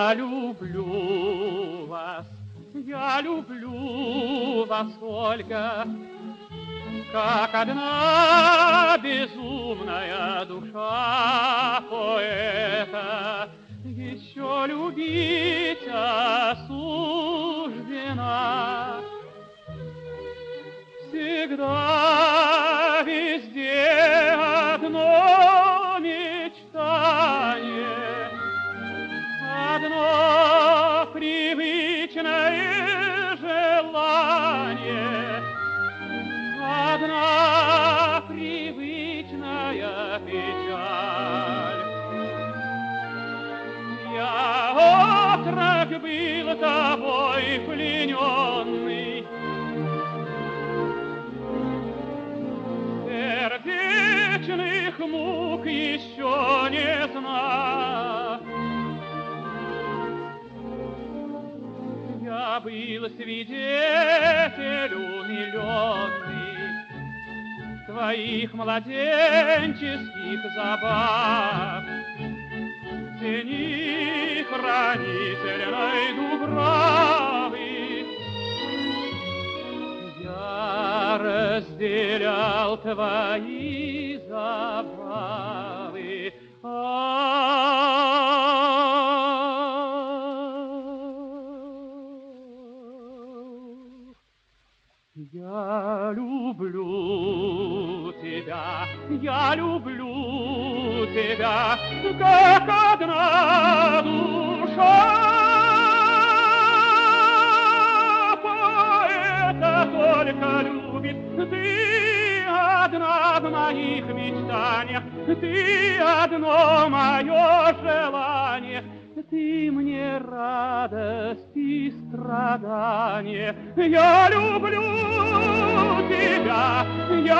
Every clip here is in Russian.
Я люблю вас, Ольга, как одна безумная душа поэта еще любить осуждена. Всегда везде одно мечтание, одно привычное желание, одна привычная печаль. Я отрок был тобой плененный, сердечных мук еще не знал. Я был свидетель умиленный твоих младенческих забав, тени хранительной дубравы. Я разделял твои забавы. Я люблю тебя, как одна душа поэта только любит. Ты одна в моих мечтаниях, ты одно мое желание. Ты мне радость и страдание. Я люблю тебя,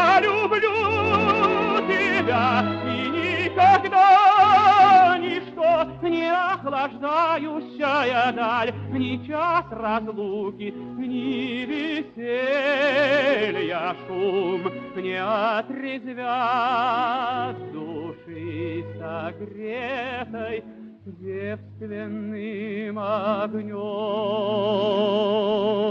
и никогда ничто не охлаждающая даль, ни час разлуки, ни веселья шум не отрезвят души согретой девственным огнем.